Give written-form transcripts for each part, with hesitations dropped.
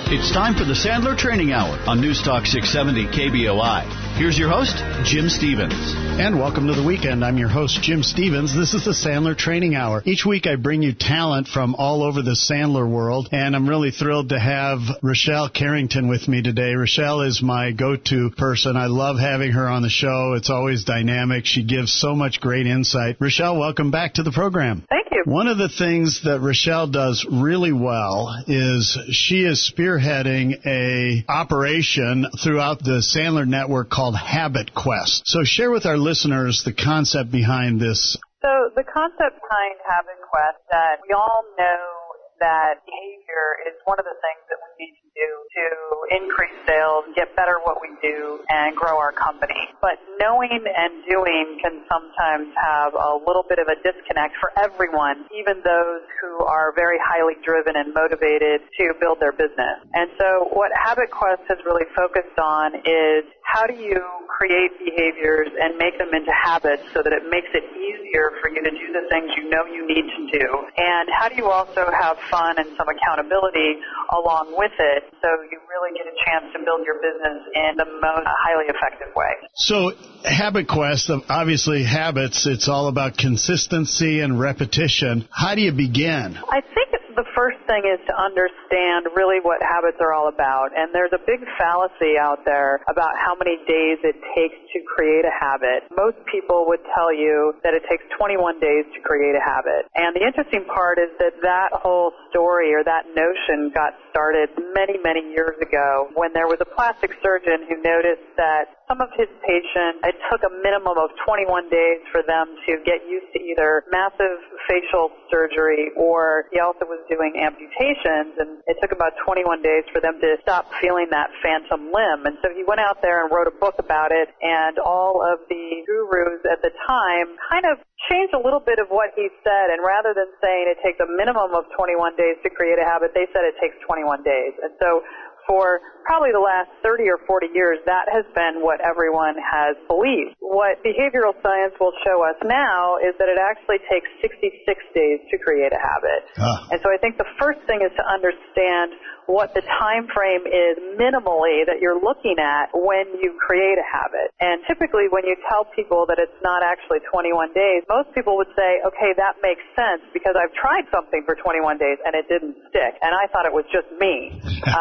It's time for the Sandler Training Hour on News Talk 670 KBOI. Here's your host, Jim Stevens. And welcome to the weekend. I'm your host, Jim Stevens. This is the Sandler Training Hour. Each week I bring you talent from all over the Sandler world, and I'm really thrilled to have Rochelle Carrington with me today. Rochelle is my go-to person. I love having her on the show. It's always dynamic. She gives so much great insight. Rochelle, welcome back to the program. Thank you. One of the things that Rochelle does really well is she is spearheading a operation throughout the Sandler network called Habit Quest. So share with our listeners the concept behind this. So the concept behind Habit Quest that we all know that behavior is one of the things that we need to do to increase sales, get better what we do, and grow our company. But knowing and doing can sometimes have a little bit of a disconnect for everyone, even those who are very highly driven and motivated to build their business. And so what Habit Quest has really focused on is how do you create behaviors and make them into habits so that it makes it easier for you to do the things you know you need to do? And how do you also have fun and some accountability along with it so you really get a chance to build your business in the most highly effective way? So Habit Quest, obviously habits, it's all about consistency and repetition. How do you begin? I think the first thing is to understand really what habits are all about. And there's a big fallacy out there about how many days it takes to create a habit. Most people would tell you that it takes 21 days to create a habit. And the interesting part is that that whole story or that notion got started many, many years ago when there was a plastic surgeon who noticed that some of his patients, it took a minimum of 21 days for them to get used to either massive facial surgery or he also was doing amputations, and it took about 21 days for them to stop feeling that phantom limb. And so he went out there and wrote a book about it, and all of the gurus at the time kind of changed a little bit of what he said, and rather than saying it takes a minimum of 21 days to create a habit, they said it takes 21 days. And so for probably the last 30 or 40 years, that has been what everyone has believed. What behavioral science will show us now is that it actually takes 66 days to create a habit. And so I think the first thing is to understand what the time frame is minimally that you're looking at when you create a habit. And typically when you tell people that it's not actually 21 days, most people would say, okay, that makes sense because I've tried something for 21 days and it didn't stick, and I thought it was just me.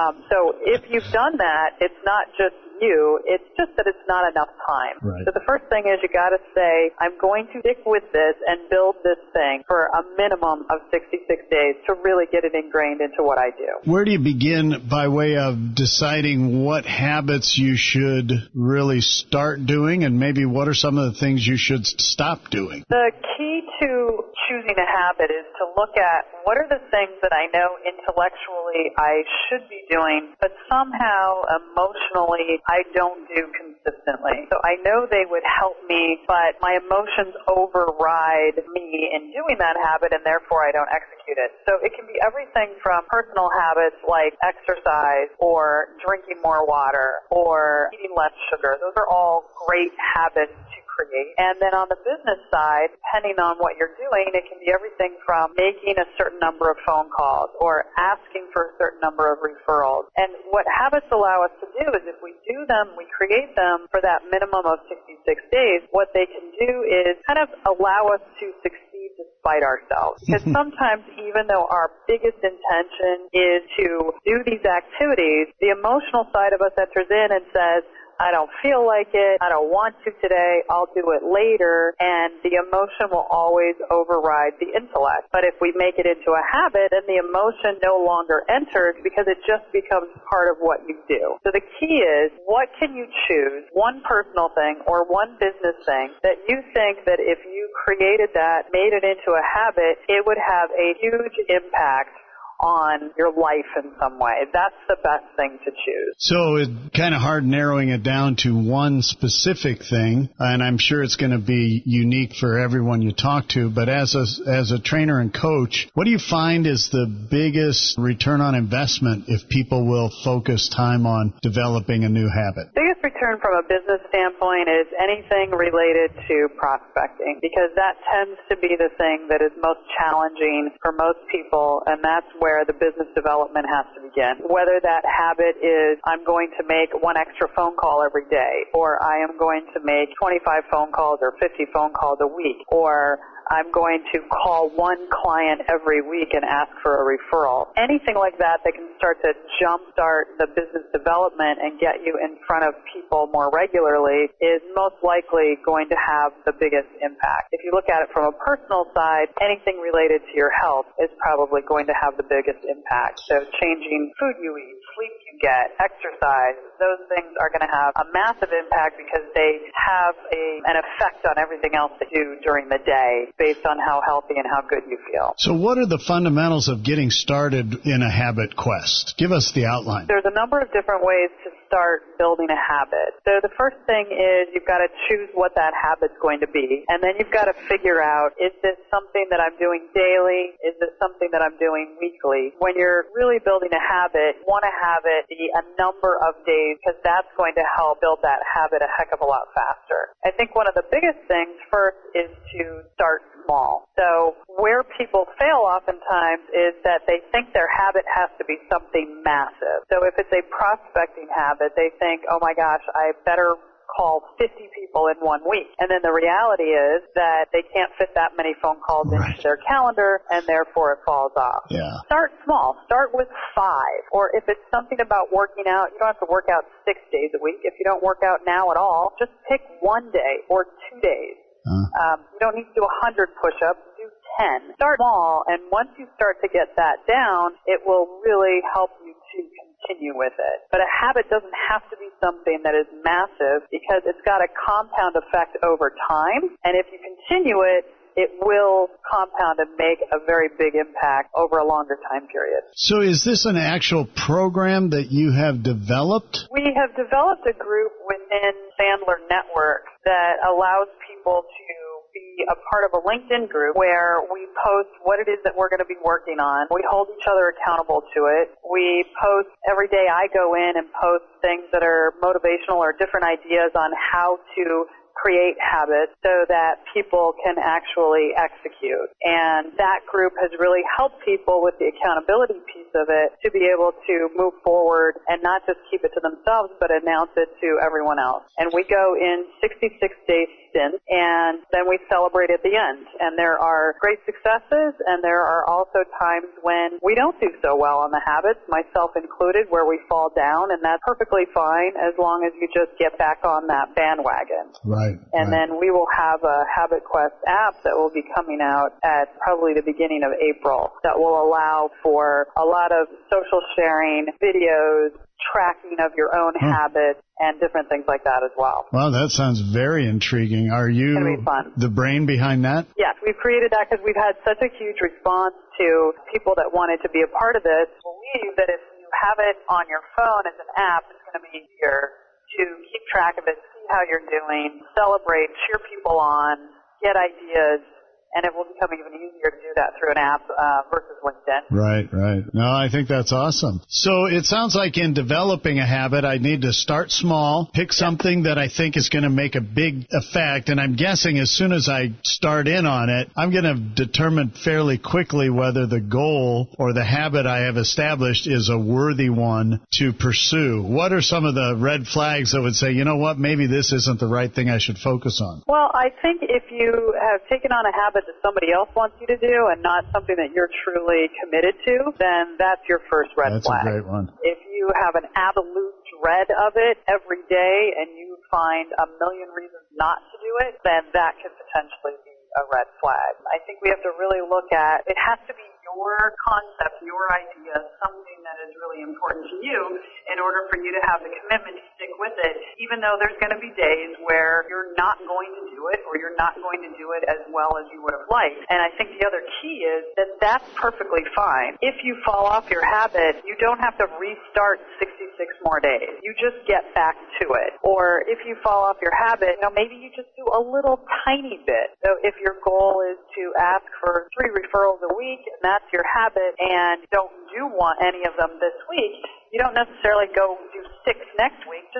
So if you've done that, it's not just you, it's just that it's not enough time. Right. So the first thing is you got to say, I'm going to stick with this and build this thing for a minimum of 66 days to really get it ingrained into what I do. Where do you begin by way of deciding what habits you should really start doing, and maybe what are some of the things you should stop doing? The key to choosing a habit is to look at what are the things that I know intellectually I should be doing, but somehow emotionally I don't do consistently. So I know they would help me, but my emotions override me in doing that habit, and therefore I don't execute it. So it can be everything from personal habits like exercise or drinking more water or eating less sugar. Those are all great habits to create. And then on the business side, depending on what you're doing, it can be everything from making a certain number of phone calls or asking for a certain number of referrals. And what habits allow us to do is if we do them, we create them for that minimum of 66 days, what they can do is kind of allow us to succeed despite ourselves. Because sometimes even though our biggest intention is to do these activities, the emotional side of us enters in and says, I don't feel like it, I don't want to today, I'll do it later, and the emotion will always override the intellect. But if we make it into a habit, then the emotion no longer enters because it just becomes part of what you do. So the key is, what can you choose, one personal thing or one business thing that you think that if you created that, made it into a habit, it would have a huge impact on your life in some way. That's the best thing to choose. So it's kind of hard narrowing it down to one specific thing, and I'm sure it's going to be unique for everyone you talk to, but as a trainer and coach, what do you find is the biggest return on investment if people will focus time on developing a new habit? The biggest turn from a business standpoint is anything related to prospecting, because that tends to be the thing that is most challenging for most people, and that's where the business development has to begin. Whether that habit is I'm going to make one extra phone call every day, or I am going to make 25 phone calls or 50 phone calls a week, or I'm going to call one client every week and ask for a referral. Anything like that can start to jumpstart the business development and get you in front of people more regularly is most likely going to have the biggest impact. If you look at it from a personal side, anything related to your health is probably going to have the biggest impact. So changing food you eat, sleep you get, exercise, those things are going to have a massive impact because they have an effect on everything else that you do during the day based on how healthy and how good you feel. So what are the fundamentals of getting started in a habit quest? Give us the outline. There's a number of different ways to start building a habit. So the first thing is you've got to choose what that habit's going to be, and then you've got to figure out, is this something that I'm doing daily? Is this something that I'm doing weekly? When you're really building a habit, you want to have it be a number of days because that's going to help build that habit a heck of a lot faster. I think one of the biggest things first is to start small. So where people fail oftentimes is that they think their habit has to be something massive. So if it's a prospecting habit, they think, oh my gosh, I better call 50 people in 1 week. And then the reality is that they can't fit that many phone calls into their calendar, and therefore it falls off. Yeah. Start small. Start with 5. Or if it's something about working out, you don't have to work out 6 days a week. If you don't work out now at all, just pick 1 day or 2 days. You don't need to do 100 push-ups. Do 10. Start small, and once you start to get that down, it will really help you to continue with it. But a habit doesn't have to be something that is massive because it's got a compound effect over time, and if you continue it, it will compound and make a very big impact over a longer time period. So is this an actual program that you have developed? We have developed a group within Sandler Network that allows people to be a part of a LinkedIn group where we post what it is that we're going to be working on. We hold each other accountable to it. We post every day. I go in and post things that are motivational or different ideas on how to create habits so that people can actually execute. And that group has really helped people with the accountability piece of it to be able to move forward and not just keep it to themselves, but announce it to everyone else. And we go in 66-day stints, and then we celebrate at the end. And there are great successes, and there are also times when we don't do so well on the habits, myself included, where we fall down, and that's perfectly fine as long as you just get back on that bandwagon. Right. And then we will have a Habit Quest app that will be coming out at probably the beginning of April that will allow for a lot of social sharing, videos, tracking of your own habits, and different things like that as well. Well, that sounds very intriguing. Are you the brain behind that? Yes, we've created that because we've had such a huge response to people that wanted to be a part of this. We believe that if you have it on your phone as an app, it's going to be easier to keep track of it, see how you're doing, celebrate, cheer people on, get ideas, and it will become even easier to do that through an app versus LinkedIn. Right. No, I think that's awesome. So it sounds like in developing a habit, I need to start small, pick something that I think is going to make a big effect, and I'm guessing as soon as I start in on it, I'm going to determine fairly quickly whether the goal or the habit I have established is a worthy one to pursue. What are some of the red flags that would say, you know what, maybe this isn't the right thing I should focus on? Well, I think if you have taken on a habit that somebody else wants you to do and not something that you're truly committed to, then that's your first red flag. That's a great one. If you have an absolute dread of it every day and you find a million reasons not to do it, then that could potentially be a red flag. I think we have to really look at, it has to be your concept, your idea, something that is really important to you in order for you to have the commitment to stick with it, even though there's going to be days where you're not going to do it or you're not going to do it as well as you would have liked. And I think the other key is that that's perfectly fine. If you fall off your habit, you don't have to restart 66 more days. You just get back to it. Or if you fall off your habit, maybe you just do a little tiny bit. So if your goal is to ask for 3 referrals a week, and that's your habit, and don't want any of them this week, you don't necessarily go do 6 next week. Just do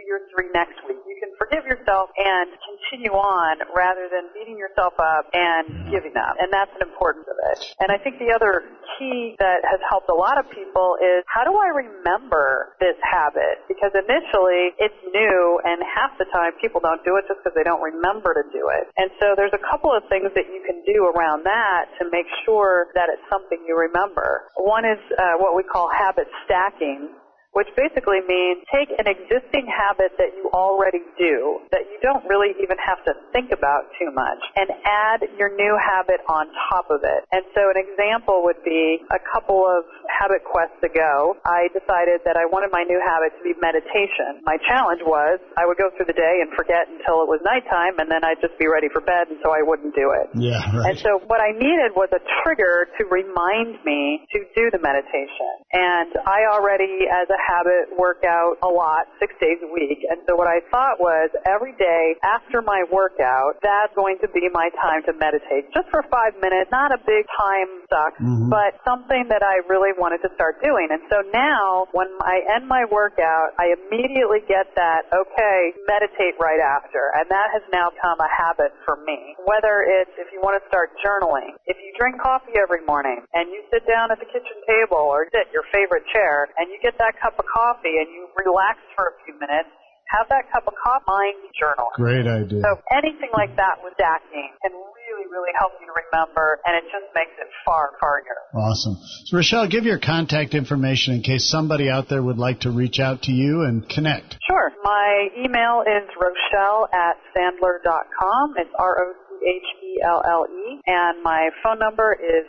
or 3 next week. You can forgive yourself and continue on rather than beating yourself up and giving up. And that's an importance of it. And I think the other key that has helped a lot of people is, how do I remember this habit? Because initially it's new, and half the time people don't do it just because they don't remember to do it. And so there's a couple of things that you can do around that to make sure that it's something you remember. One is what we call habit stacking, which basically means take an existing habit that you already do, that you don't really even have to think about too much, and add your new habit on top of it. And so an example would be, a couple of habit quests ago, I decided that I wanted my new habit to be meditation. My challenge was I would go through the day and forget until it was nighttime, and then I'd just be ready for bed, and so I wouldn't do it. Yeah, right. And so what I needed was a trigger to remind me to do the meditation. And I already, as a habit, work out a lot, 6 days a week. And so what I thought was, every day after my workout, that's going to be my time to meditate, just for 5 minutes, not a big time suck, but something that I really wanted to start doing. And so now, when I end my workout, I immediately get that, okay, meditate right after. And that has now become a habit for me. Whether it's, if you want to start journaling, if you drink coffee every morning, and you sit down at the kitchen table or sit your favorite chair, and you get that cup of coffee and you relax for a few minutes, have that cup of coffee, mind journal. Great idea. So anything like that with stacking can really help you to remember, and it just makes it far easier. Awesome. So, Rochelle, give your contact information in case somebody out there would like to reach out to you and connect. Sure. My email is rochelle@sandler.com. It's ROCHELLE, and my phone number is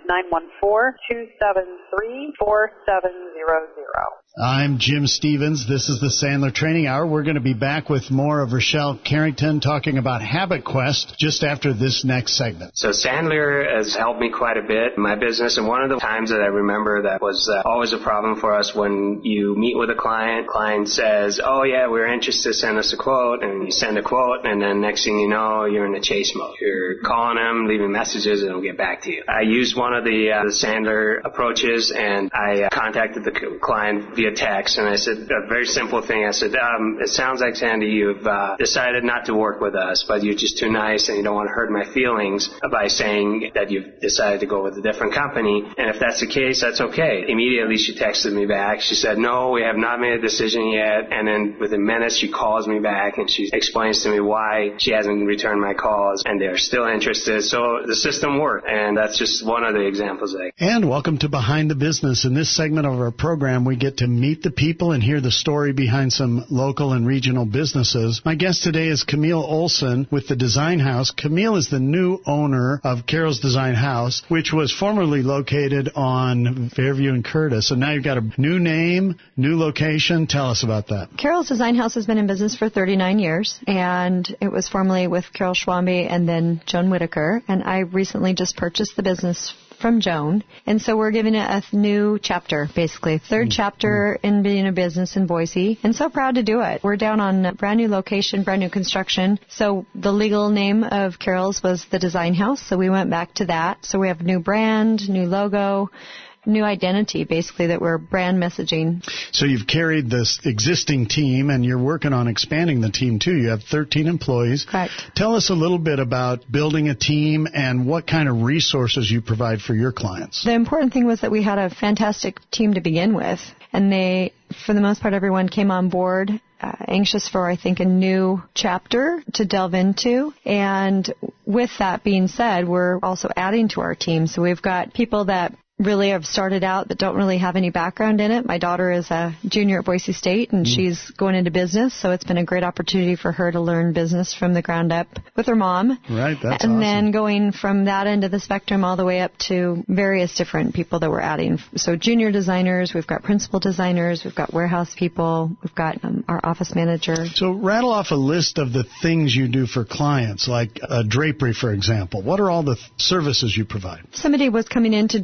914-273-4700. I'm Jim Stevens. This is the Sandler Training Hour. We're going to be back with more of Rochelle Carrington talking about Habit Quest just after this next segment. So Sandler has helped me quite a bit in my business, and one of the times that I remember that was always a problem for us, when you meet with a client says, oh yeah, we're interested, send us a quote, and you send a quote, and then next thing you know, you're in the chase mode. You're calling them, leaving messages, and they'll get back to you. I used one of the Sandler approaches, and I contacted the client via text, and I said a very simple thing. I said, it sounds like, Sandy, you've decided not to work with us, but you're just too nice and you don't want to hurt my feelings by saying that you've decided to go with a different company, and if that's the case, that's okay. Immediately she texted me back. She said, no, we have not made a decision yet, and then within minutes she calls me back and she explains to me why she hasn't returned my calls, and they're still interested. So the system worked, and that's just one of the examples. And welcome to Behind the Business. In this segment of our program, we get to meet the people and hear the story behind some local and regional businesses. My guest today is Camille Olson with the Design House. Camille is the new owner of Carol's Design House, which was formerly located on Fairview and Curtis. And now you've got a new name, new location. Tell us about that. Carol's Design House has been in business for 39 years, and it was formerly with Carol Schwambe and then Joan Whitaker. And I recently just purchased the business from Joan, and so we're giving it a new chapter, basically, third chapter in being a business in Boise, and so proud to do it. We're down on a brand new location, brand new construction, so the legal name of Carol's was the Design House, so we went back to that. So we have a new brand, new logo, new identity, basically, that we're brand messaging. So you've carried this existing team, and you're working on expanding the team, too. You have 13 employees. Correct. Tell us a little bit about building a team and what kind of resources you provide for your clients. The important thing was that we had a fantastic team to begin with, and they, for the most part, everyone came on board anxious for, I think, a new chapter to delve into. And with that being said, we're also adding to our team. So we've got people that really have started out but don't really have any background in it. My daughter is a junior at Boise State, and she's going into business, so it's been a great opportunity for her to learn business from the ground up with her mom. Right, that's and awesome. Then going from that end of the spectrum all the way up to various different people that we're adding. So junior designers, we've got principal designers, we've got warehouse people, we've got our office manager. So rattle off a list of the things you do for clients, like drapery, for example. What are all the services you provide? Somebody was coming in to do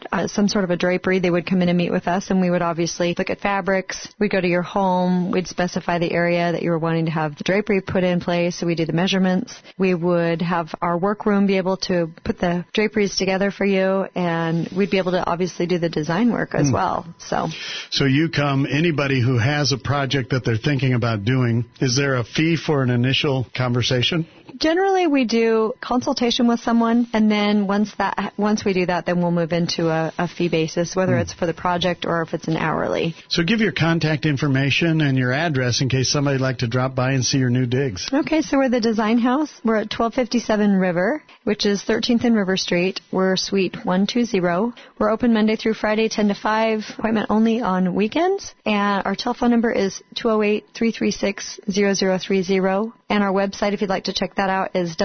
some sort of a drapery, they would come in and meet with us, and we would obviously look at fabrics. We'd go to your home. We'd specify the area that you were wanting to have the drapery put in place, so we do the measurements. We would have our workroom be able to put the draperies together for you, and we'd be able to obviously do the design work as well. So you come, anybody who has a project that they're thinking about doing, is there a fee for an initial conversation? Generally, we do consultation with someone, and then once we do that, then we'll move into a fee basis, whether it's for the project or if it's an hourly. So give your contact information and your address in case somebody'd like to drop by and see your new digs. Okay, so we're the Design House. We're at 1257 River, which is 13th and River Street. We're Suite 120. We're open Monday through Friday, 10 to 5, appointment only on weekends. And our telephone number is 208-336-0030. And our website, if you'd like to check that out, is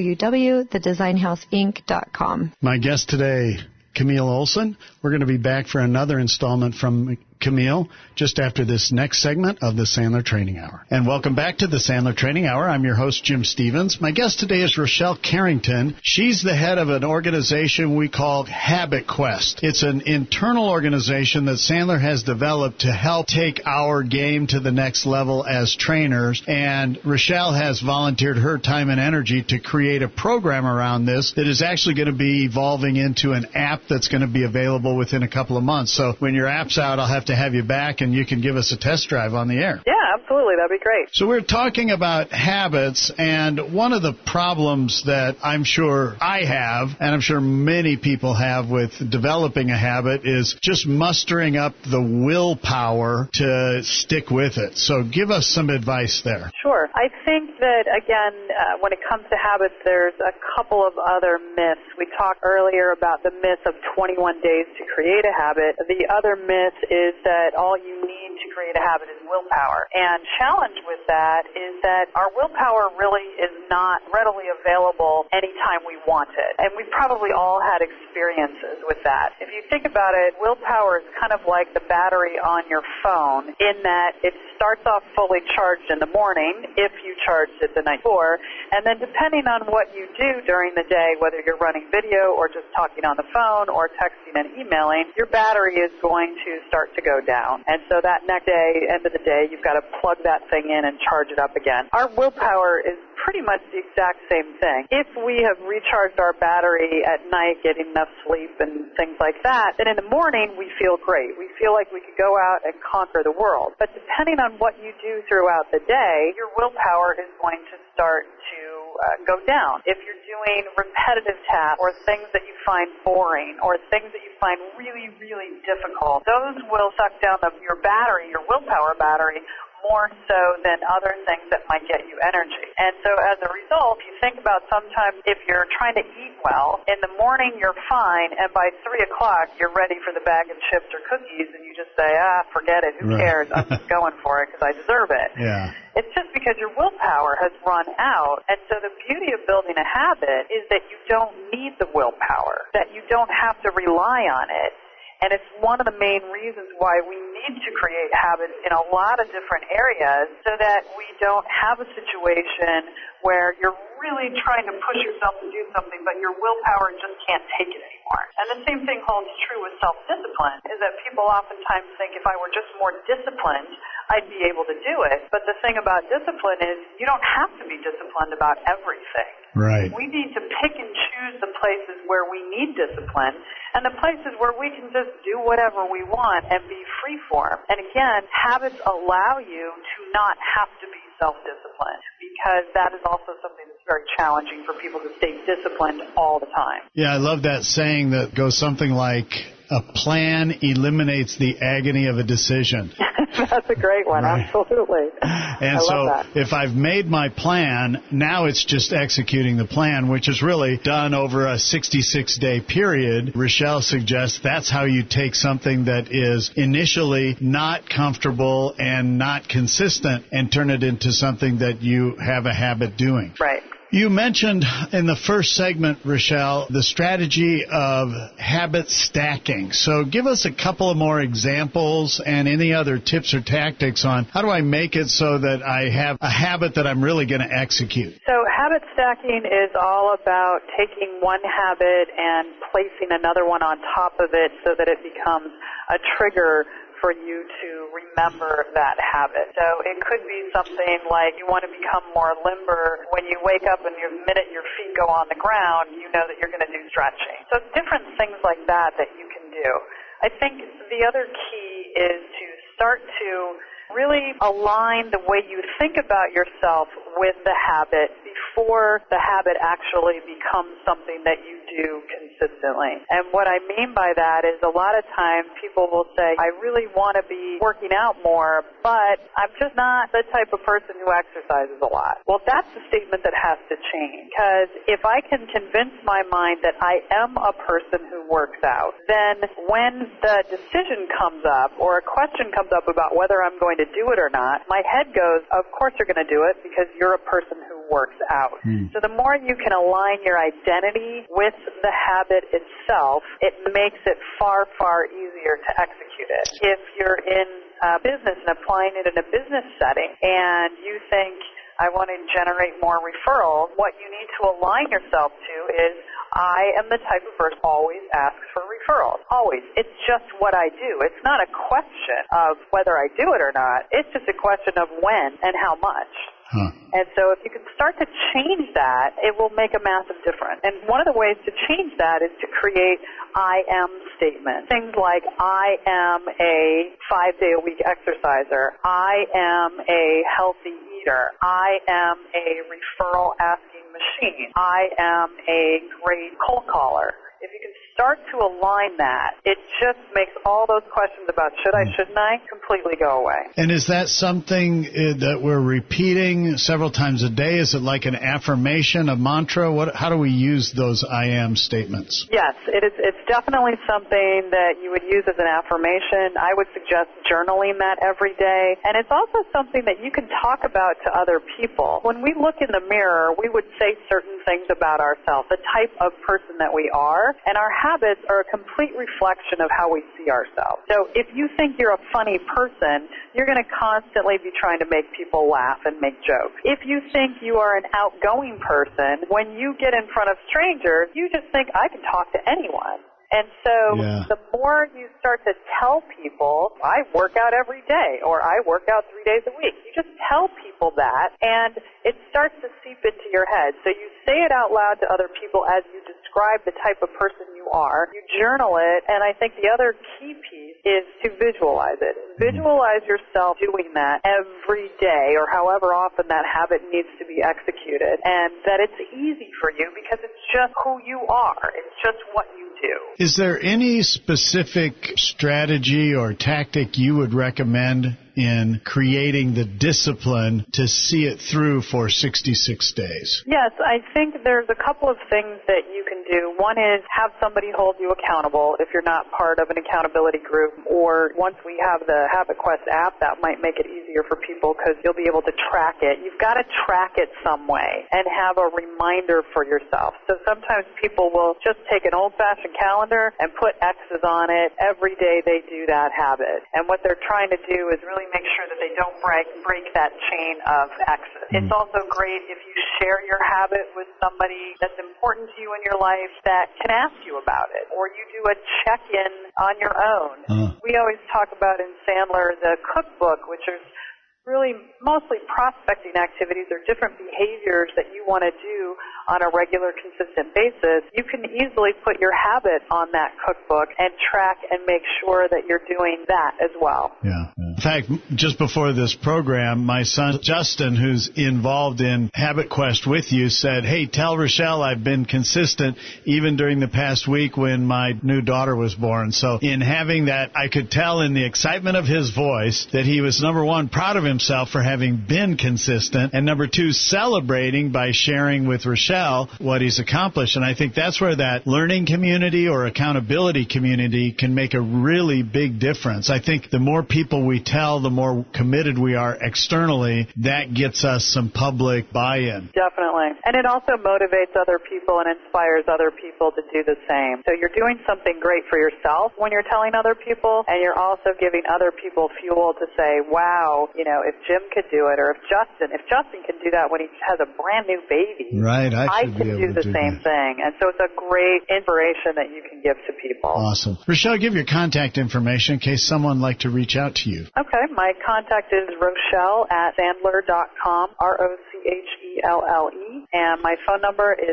www.thedesignhouseinc.com. My guest today, Camille Olson. We're going to be back for another installment from Camille just after this next segment of the Sandler Training Hour. And welcome back to the Sandler Training Hour. I'm your host, Jim Stevens. My guest today is Rochelle Carrington. She's the head of an organization we call Habit Quest. It's an internal organization that Sandler has developed to help take our game to the next level as trainers. And Rochelle has volunteered her time and energy to create a program around this that is actually going to be evolving into an app that's going to be available within a couple of months. So when your app's out, I'll have to have you back and you can give us a test drive on the air. Yeah, absolutely. That'd be great. So we're talking about habits, and one of the problems that I'm sure I have, and I'm sure many people have with developing a habit, is just mustering up the willpower to stick with it. So give us some advice there. Sure. I think that, again, when it comes to habits, there's a couple of other myths. We talked earlier about the myth of 21 days to create a habit. The other myth is that all you need to create a habit is willpower. And challenge with that is that our willpower really is not readily available anytime we want it. And we've probably all had experiences with that. If you think about it, willpower is kind of like the battery on your phone in that it starts off fully charged in the morning if you charged it the night before, and then depending on what you do during the day, whether you're running video or just talking on the phone or texting and emailing, your battery is going to start to go down. And so that next day, end of the day, you've got to plug that thing in and charge it up again. Our willpower is pretty much the exact same thing. If we have recharged our battery at night, getting enough sleep and things like that, then in the morning we feel great. We feel like we could go out and conquer the world. But depending on what you do throughout the day, your willpower is going to start to go down. If you're doing repetitive tasks or things that you find boring or things that you find really, really difficult, those will suck down your battery, your willpower battery, more so than other things that might get you energy. And so as a result, if you think about sometimes if you're trying to eat well, in the morning you're fine, and by 3 o'clock you're ready for the bag of chips or cookies, and you just say, forget it, who cares, I'm just going for it because I deserve it. Yeah. It's just because your willpower has run out. And so the beauty of building a habit is that you don't need the willpower, that you don't have to rely on it. And it's one of the main reasons why we need to create habits in a lot of different areas so that we don't have a situation where you're really trying to push yourself to do something, but your willpower just can't take it anymore. And the same thing holds true with self-discipline, is that people oftentimes think if I were just more disciplined, I'd be able to do it. But the thing about discipline is you don't have to be disciplined about everything. Right. We need to pick and choose the places where we need discipline and the places where we can just do whatever we want and be freeform. And again, habits allow you to not have to be self-disciplined because that is also something that's very challenging for people to stay disciplined all the time. Yeah, I love that saying that goes something like, a plan eliminates the agony of a decision. That's a great one, right. Absolutely. And I so love that. if I've made my plan, now it's just executing the plan, which is really done over a 66-day period. Rochelle suggests that's how you take something that is initially not comfortable and not consistent and turn it into something that you have a habit doing. Right. You mentioned in the first segment, Rochelle, the strategy of habit stacking. So give us a couple of more examples and any other tips or tactics on how do I make it so that I have a habit that I'm really going to execute. So habit stacking is all about taking one habit and placing another one on top of it so that it becomes a trigger for you to remember that habit. So it could be something like you want to become more limber. When you wake up and the minute your feet go on the ground, you know that you're going to do stretching. So different things like that you can do. I think the other key is to start to really align the way you think about yourself with the habit before the habit actually becomes something that you do consistently. And what I mean by that is a lot of times people will say, I really want to be working out more, but I'm just not the type of person who exercises a lot. Well, that's the statement that has to change, because if I can convince my mind that I am a person who works out, then when the decision comes up or a question comes up about whether I'm going to do it or not, my head goes, of course you're going to do it because you're a person who works out. So the more you can align your identity with the habit itself, it makes it far, far easier to execute it. If you're in business and applying it in a business setting and you think, I want to generate more referrals, what you need to align yourself to is, I am the type of person who always asks for referrals. Always. It's just what I do. It's not a question of whether I do it or not. It's just a question of when and how much. And so if you can start to change that, it will make a massive difference. And one of the ways to change that is to create I am statements. Things like, I am a 5-day-a-week exerciser. I am a healthy eater. I am a referral asking machine. I am a great cold caller. If you can start to align that, it just makes all those questions about should I, shouldn't I, completely go away. And is that something that we're repeating several times a day? Is it like an affirmation, a mantra? How do we use those I am statements? Yes, it's definitely something that you would use as an affirmation. I would suggest journaling that every day. And it's also something that you can talk about to other people. When we look in the mirror, we would say certain things about ourselves, the type of person that we are, and our habits are a complete reflection of how we see ourselves. So if you think you're a funny person, you're going to constantly be trying to make people laugh and make jokes. If you think you are an outgoing person, when you get in front of strangers, you just think, I can talk to anyone. And so the more you start to tell people, I work out every day, or I work out 3 days a week, you just tell people that, and it starts to seep into your head. So you say it out loud to other people as you describe the type of person you are. You journal it, and I think the other key piece is to visualize it. Visualize yourself doing that every day, or however often that habit needs to be executed, and that it's easy for you because it's just who you are. It's just what you do. Is there any specific strategy or tactic you would recommend in creating the discipline to see it through for 66 days? Yes, I think there's a couple of things that you can do. One is have somebody hold you accountable if you're not part of an accountability group, or once we have the HabitQuest app, that might make it easier for people because you'll be able to track it. You've got to track it some way and have a reminder for yourself. So sometimes people will just take an old-fashioned calendar and put X's on it. Every day they do that habit. And what they're trying to do is really make sure that they don't break that chain of X's. It's also great if you share your habit with somebody that's important to you in your life that can ask you about it, or you do a check-in on your own. We always talk about in Sandler the cookbook, which is really mostly prospecting activities or different behaviors that you want to do on a regular, consistent basis. You can easily put your habit on that cookbook and track and make sure that you're doing that as well. Yeah. In fact, just before this program, my son Justin, who's involved in HabitQuest with you, said, hey, tell Rochelle I've been consistent even during the past week when my new daughter was born. So in having that, I could tell in the excitement of his voice that he was, number one, proud of himself for having been consistent, and number two, celebrating by sharing with Rochelle what he's accomplished. And I think that's where that learning community or accountability community can make a really big difference. I think the more people we tell, the more committed we are externally, that gets us some public buy-in. Definitely. And it also motivates other people and inspires other people to do the same. So you're doing something great for yourself when you're telling other people, and you're also giving other people fuel to say, wow, if Jim could do it, or if Justin can do that when he has a brand new baby, right? I can do the same thing. And so it's a great inspiration that you can give to people. Awesome. Rochelle, give your contact information in case someone would like to reach out to you. Okay. My contact is Rochelle@Sandler.com, ROCHELLE, and my phone number is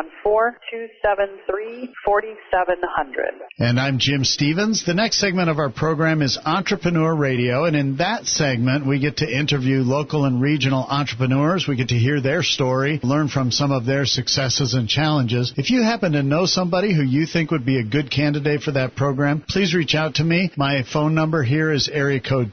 914-273-4700. And I'm Jim Stevens. The next segment of our program is Entrepreneur Radio, and in that segment, we get to interview local and regional entrepreneurs. We get to hear their story, learn from some of their successes and challenges. If you happen to know somebody who you think would be a good candidate for that program, please reach out to me. My phone number here is area code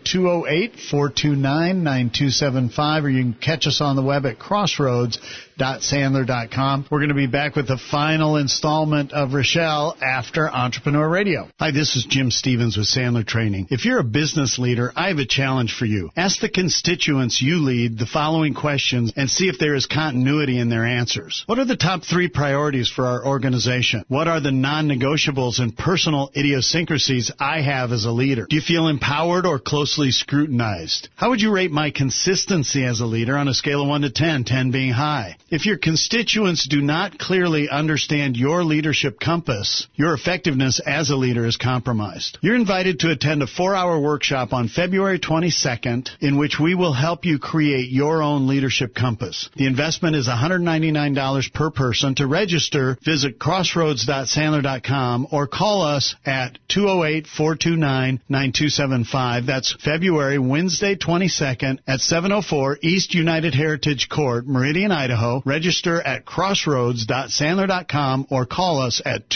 208-429-9275, or you can catch us on the web at crossroads.sandler.com. We're going to be back with the final installment of Rochelle after Entrepreneur Radio. Hi, this is Jim Stevens with Sandler Training. If you're a business leader, I have a challenge for you. Ask the constituents you lead the following questions and see if there is continuity in their answers. What are the top 3 priorities for our organization? What are the non-negotiables and personal idiosyncrasies I have as a leader? Do you feel empowered or closely scrutinized? How would you rate my consistency as a leader on a scale of 1 to 10, 10 being high? If your constituents do not clearly understand your leadership compass, your effectiveness as a leader is compromised. You're invited to attend a 4-hour workshop on February 22nd in which we will help you create your own leadership compass. The investment is $199 per person. To register, visit crossroads.sandler.com or call us at 208-429-9275. That's February, Wednesday, 22nd at 704 East United Heritage Court, Meridian, Idaho. Register at crossroads.sandler.com or call us at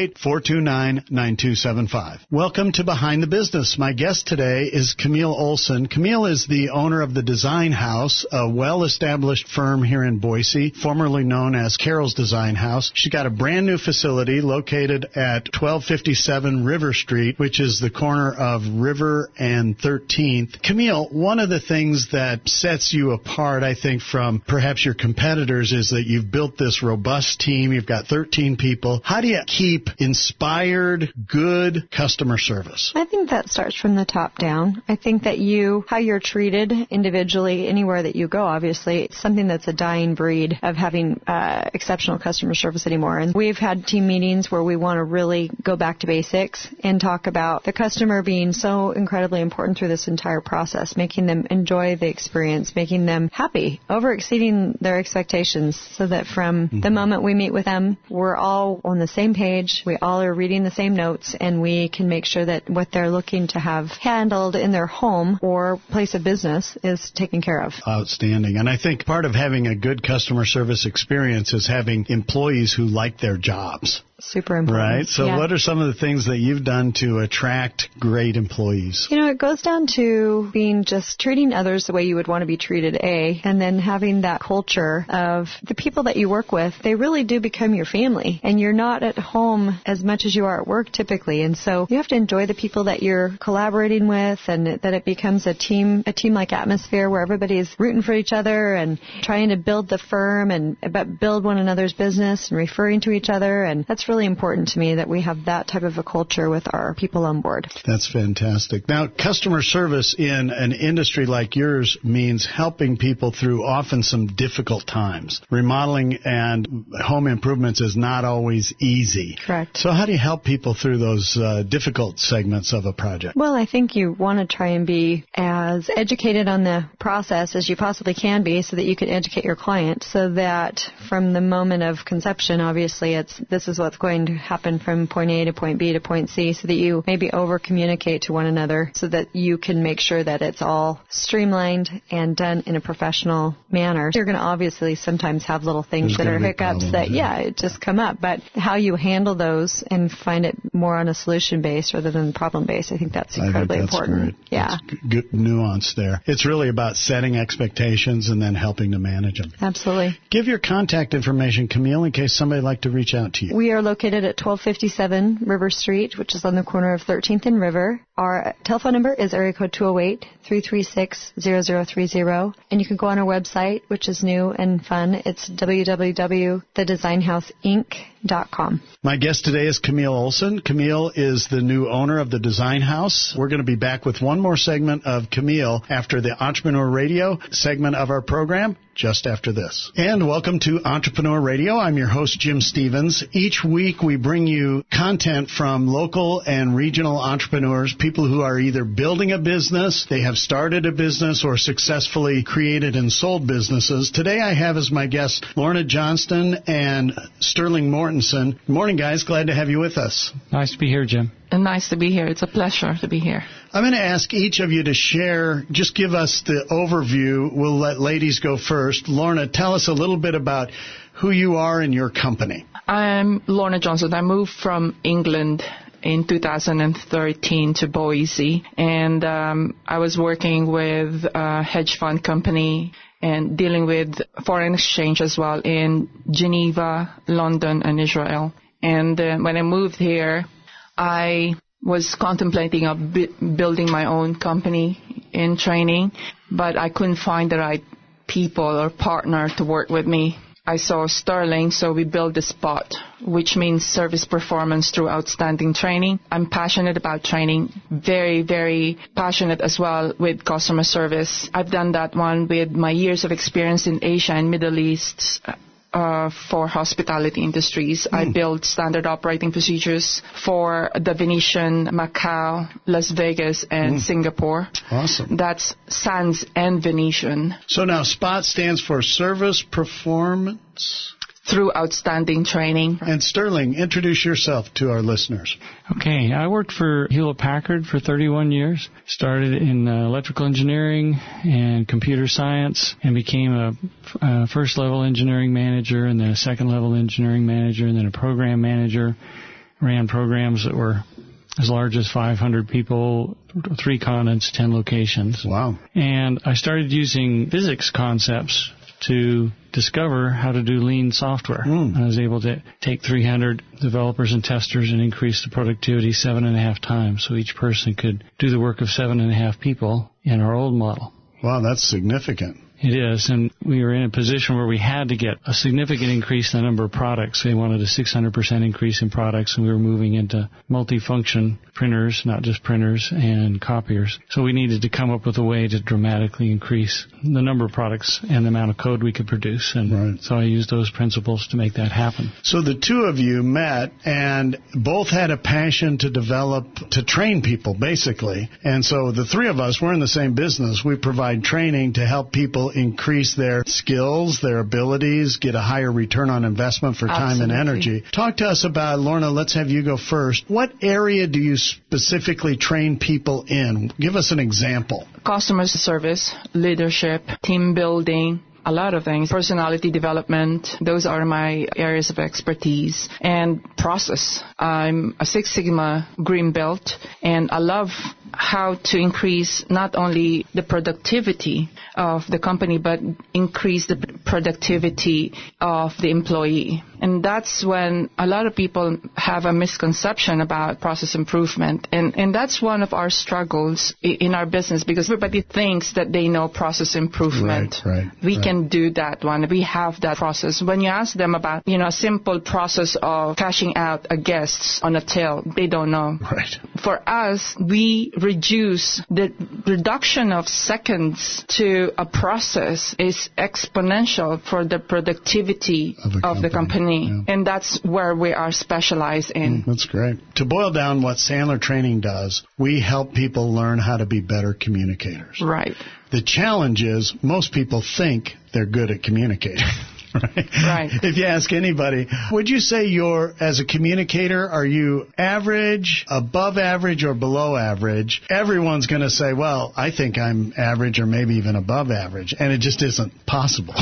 208-429-9275. Welcome to Behind the Business. My guest today is Camille Olson. Camille is the owner of the Design House, a well-established firm here in Boise, formerly known as Carol's Design House. She got a brand new facility located at 1257 River Street, which is the corner of River and 13th. Camille, one of the things that sets you apart, I think, from perhaps your competitors is that you've built this robust team. You've got 13 people. How do you keep inspired, good customer service? I think that starts from the top down. I think that how you're treated individually anywhere that you go, obviously, it's something that's a dying breed of having exceptional customer service anymore. And we've had team meetings where we want to really go back to basics and talk about the customer being so incredibly important through this entire process, making them enjoy the experience, making them happy, over-exceeding their expectations so that from the moment we meet with them, we're all on the same page, we all are reading the same notes, and we can make sure that what they're looking to have handled in their home or place of business is taken care of. Outstanding. And I think part of having a good customer service experience is having employees who like their jobs. Super important. Right. So what are some of the things that you've done to attract great employees? It goes down to being just treating others the way you would want to be treated, and then having that culture of the people that you work with, they really do become your family. And you're not at home as much as you are at work typically. And so you have to enjoy the people that you're collaborating with, and that it becomes a team-like atmosphere where everybody is rooting for each other and trying to build the firm but build one another's business and referring to each other. And that's really important to me that we have that type of a culture with our people on board. That's fantastic. Now, customer service in an industry like yours means helping people through often some difficult times. Remodeling and home improvements is not always easy. Correct. So how do you help people through those difficult segments of a project? Well, I think you want to try and be as educated on the process as you possibly can be so that you can educate your client, so that from the moment of conception, obviously, this is what's going to happen from point A to point B to point C, so that you maybe over-communicate to one another so that you can make sure that it's all streamlined and done in a professional manner. You're going to obviously sometimes have little things that are hiccups that, it just come up. But how you handle those and find it more on a solution base rather than problem base, I think that's incredibly important. Great. Yeah. That's good nuance there. It's really about setting expectations and then helping to manage them. Absolutely. Give your contact information, Camille, in case somebody would like to reach out to you. We are located at 1257 River Street, which is on the corner of 13th and River. Our telephone number is area code 208-336-0030. And you can go on our website, which is new and fun. It's www.thedesignhouseinc.com. My guest today is Camille Olson. Camille is the new owner of the Design House. We're going to be back with one more segment of Camille after the Entrepreneur Radio segment of our program, just after this. And welcome to Entrepreneur Radio. I'm your host, Jim Stevens. Each week we bring you content from local and regional entrepreneurs, people who are either building a business, they have started a business, or successfully created and sold businesses. Today I have as my guests Lorna Johnston and Sterling Mortensen. Good morning, guys. Glad to have you with us. Nice to be here, Jim. And nice to be here. It's a pleasure to be here. I'm going to ask each of you to share, just give us the overview. We'll let ladies go first. Lorna, tell us a little bit about who you are and your company. I'm Lorna Johnston. I moved from England in 2013 to Boise, and I was working with a hedge fund company and dealing with foreign exchange as well in Geneva, London, and Israel. And when I moved here, I was contemplating building my own company in training, but I couldn't find the right people or partner to work with me. I saw Sterling, so we built the SPOT, which means service performance through outstanding training. I'm passionate about training, very, very passionate as well with customer service. I've done that one with my years of experience in Asia and Middle East for hospitality industries. I built standard operating procedures for the Venetian, Macau, Las Vegas, and Singapore. Awesome. That's Sands and Venetian. So now SPOT stands for Service Performance Through outstanding training. And Sterling, introduce yourself to our listeners. Okay, I worked for Hewlett-Packard for 31 years. Started in electrical engineering and computer science and became a first-level engineering manager and then a second-level engineering manager and then a program manager. Ran programs that were as large as 500 people, 3 continents, 10 locations. Wow. And I started using physics concepts to discover how to do lean software. I was able to take 300 developers and testers and increase the productivity 7.5 times, so each person could do the work of 7.5 people in our old model. Wow, that's significant. It is, and we were in a position where we had to get a significant increase in the number of products. They wanted a 600% increase in products, and we were moving into multifunction printers, not just printers, and copiers. So we needed to come up with a way to dramatically increase the number of products and the amount of code we could produce, and so I used those principles to make that happen. So the two of you met and both had a passion to train people, basically. And so the three of us, we're in the same business. We provide training to help people increase their skills, their abilities, get a higher return on investment for time and energy. Talk to us about, Lorna, let's have you go first. What area do you specifically train people in? Give us an example. Customer service, leadership, team building, a lot of things. Personality development, those are my areas of expertise. And process. I'm a Six Sigma Green Belt, and I love how to increase not only the productivity of the company, but increase the productivity of the employee. And that's when a lot of people have a misconception about process improvement. And that's one of our struggles in our business, because everybody thinks that they know process improvement. We can do that one. We have that process. When you ask them about, a simple process of cashing out a guest on a till, they don't know. For us, we reduce the reduction of seconds to a process is exponential for the productivity of the company. And that's where we are specialized in. That's great. To boil down what Sandler Training does, we help people learn how to be better communicators. Right. The challenge is most people think they're good at communicating. Right. If you ask anybody, would you say as a communicator, are you average, above average, or below average? Everyone's going to say, well, I think I'm average or maybe even above average, and it just isn't possible.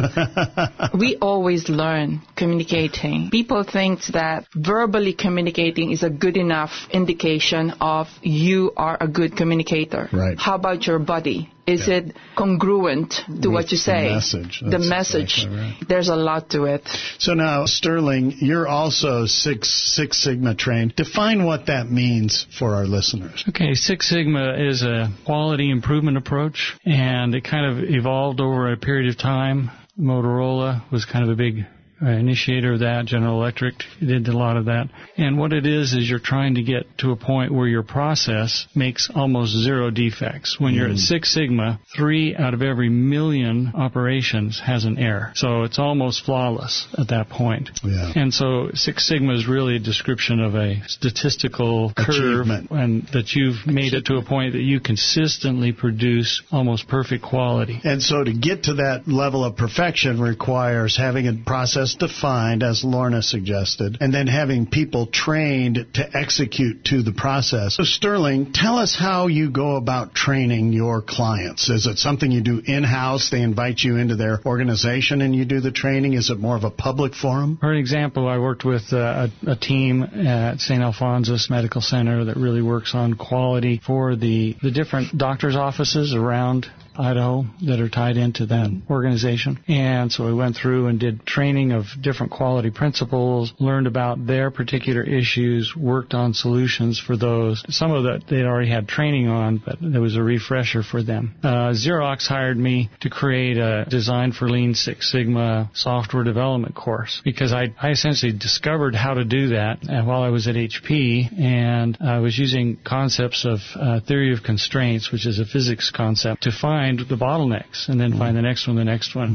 We always learn communicating. People think that verbally communicating is a good enough indication of you are a good communicator. How about your body? Is it congruent to what you say? The message. Exactly right. There's a lot to it. So now, Sterling, you're also Six Sigma trained. Define what that means for our listeners. Okay, Six Sigma is a quality improvement approach, and it kind of evolved over a period of time. Motorola was kind of a big initiator of that. General Electric did a lot of that. And what it is you're trying to get to a point where your process makes almost zero defects. When you're at Six Sigma, 3 out of every million operations has an error. So it's almost flawless at that point. Yeah. And so Six Sigma is really a description of a statistical curve, and that you've made it to a point that you consistently produce almost perfect quality. And so to get to that level of perfection requires having a process defined, as Lorna suggested, and then having people trained to execute to the process. So Sterling, tell us how you go about training your clients. Is it something you do in-house? They invite you into their organization and you do the training? Is it more of a public forum? For example, I worked with a team at St. Alphonsus Medical Center that really works on quality for the different doctors' offices around Idaho that are tied into that organization. And so we went through and did training of different quality principles, learned about their particular issues, worked on solutions for those. Some of that they'd already had training on, but there was a refresher for them. Xerox hired me to create a Design for Lean Six Sigma software development course, because I essentially discovered how to do that while I was at HP, and I was using concepts of theory of constraints, which is a physics concept, to find the bottlenecks and then find the next one.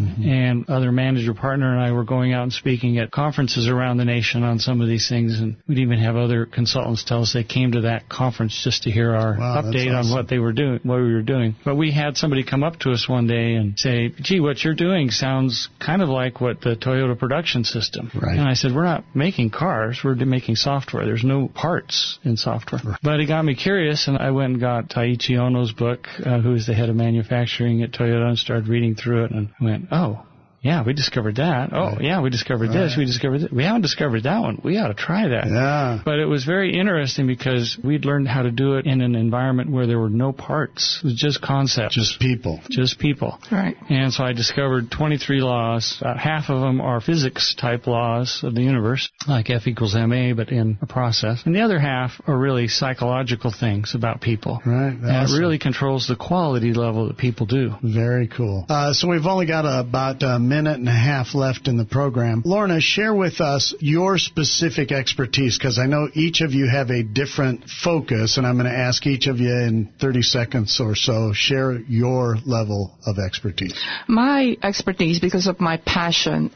And other manager partner and I were going out and speaking at conferences around the nation on some of these things, and we'd even have other consultants tell us they came to that conference just to hear our update on what they were doing, what we were doing. But we had somebody come up to us one day and say, gee, what you're doing sounds kind of like what the Toyota production system. Right. And I said, we're not making cars, we're making software. There's no parts in software. Right. But it got me curious, and I went and got Taiichi Ohno's book, who is the head of manufacturing at Toyota, and started reading through it and went, oh, yeah, we discovered that. Oh, right. Yeah, we discovered this. We discovered that. We haven't discovered that one. We ought to try that. Yeah. But it was very interesting because we'd learned how to do it in an environment where there were no parts. It was just concepts. Just people. Just people. Right. And so I discovered 23 laws. About half of them are physics-type laws of the universe, like F equals ma, but in a process. And the other half are really psychological things about people. Right. And it really controls the quality level that people do. Very cool. So we've only got about a minute and a half left in the program. Lorna, share with us your specific expertise, because I know each of you have a different focus, and I'm going to ask each of you in 30 seconds or so, share your level of expertise. My expertise, because of my passion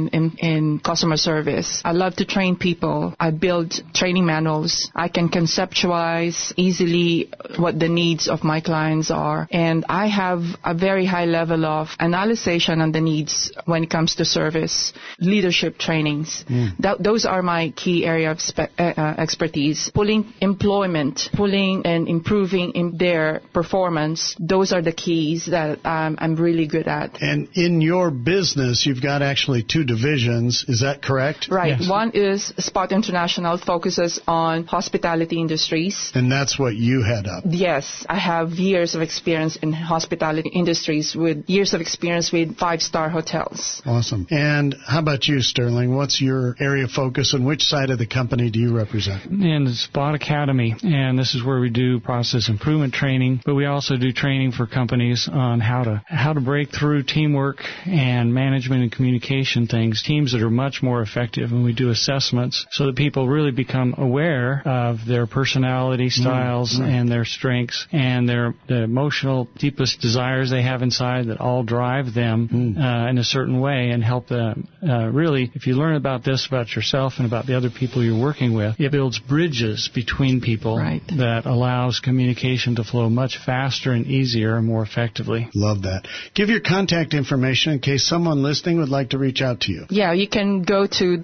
in customer service, I love to train people. I build training manuals. I can conceptualize easily what the needs of my clients are, and I have a very high level of analysis on the needs when it comes to service, leadership trainings. Those are my key area of expertise. Pulling employment, pulling and improving in their performance, those are the keys that I'm really good at. And in your business, you've got actually 2 divisions. Is that correct? Right. Yes. One is Spot International, focuses on hospitality industries. And that's what you head up. Yes. I have years of experience in hospitality industries, with years of experience with 5-star hotels. Awesome. And how about you, Sterling? What's your area of focus, and which side of the company do you represent? In the Spot Academy, and this is where we do process improvement training, but we also do training for companies on how to break through teamwork and management and communication things, teams that are much more effective. And we do assessments so that people really become aware of their personality styles and their strengths and the emotional deepest desires they have inside that all drive them in a certain way, and help them. Really, if you learn about this about yourself and about the other people you're working with, it builds bridges between people that allows communication to flow much faster and easier and more effectively. Love that. Give your contact information in case someone listening would like to reach out to you. Yeah, you can go to